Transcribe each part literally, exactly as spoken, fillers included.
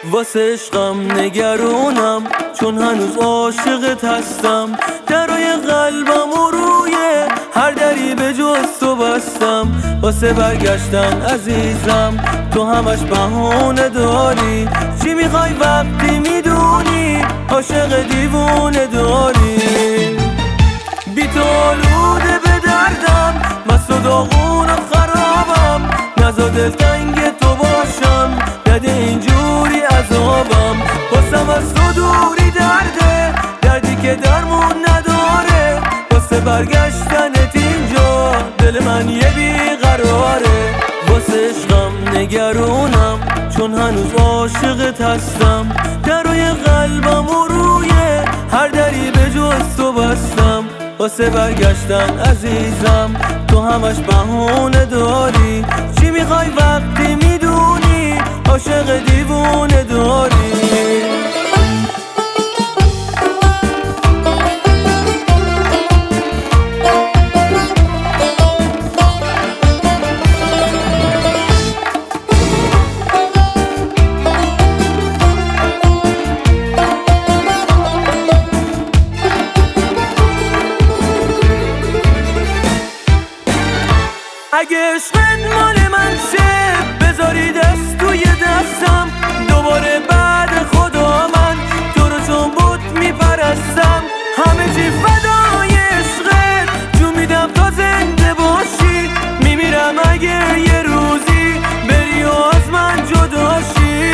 واسه عشقم نگرونم چون هنوز عاشقت هستم. درای قلبم و روی هر دری به جز تو بستم. واسه برگشتن عزیزم تو همش بهونه داری. چی میخوای وقتی میدونی عاشق دیوونه داری؟ بی تو آلوده به دردم، مست و داغون و خرابم. نزا دلتنگ تو باشم، نده اینجوری عذابم. واسم از تو دوری درده، دردی که درمون نداره. واسه برگشتنت اینجا دل من یه بیقراره. واسه عشقم نگرونم چون هنوز عاشقت هستم. درای قلبم و روی هر دری به جز تو بستم. واسه برگشتن عزیزم تو همش بهونه داری. چی میخوای وقتی میدونی عاشق دیوونه داری؟ اگه عشقت مال من شه بذاری دست توی دستم. دوباره بعد خدا من تو رو چون بت میپرستم. همه چی فدای عشقت جو میدم تا زنده باشی. میمیرم اگه یه روزی بری و از من جداشی.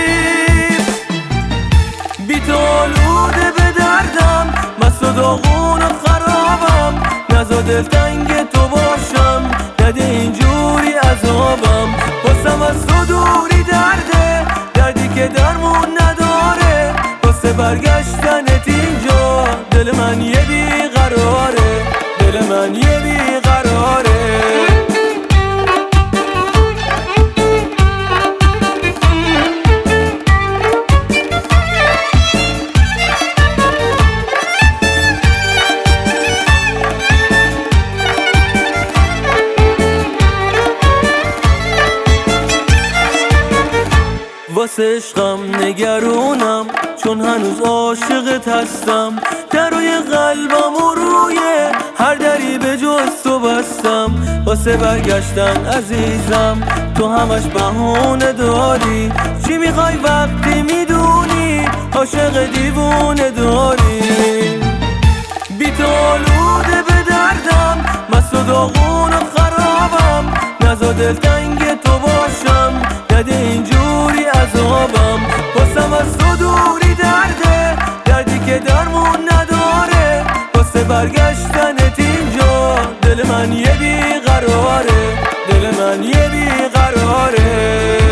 بی تو آلوده به دردم، مست و داغون و خرابم. نزا دلتنگ تو باشم، نده اینجوری عذابم. واسم از تو دوری درده، دردی که درمون نداره. واسه برگشتنت اینجا دل من یه بیقراره. دل من یه بیقراره. واسه عشقم نگرونم چون هنوز عاشقت هستم. درای قلبم و روی هر دری به جز تو بستم. واسه برگشتن عزیزم تو همش بهونه داری. چی میخوای وقتی میدونی عاشق دیوونه داری؟ بی تو آلوده به دردم، مست و داغون و خرابم. نزا دلتنگ تو باشم، نده اینجوری عذابم. واسم از تو دوری درده، دردی که درمون نداره. واسه برگشتنت اینجا دل من یه بیقراره. دل من یه بیقراره.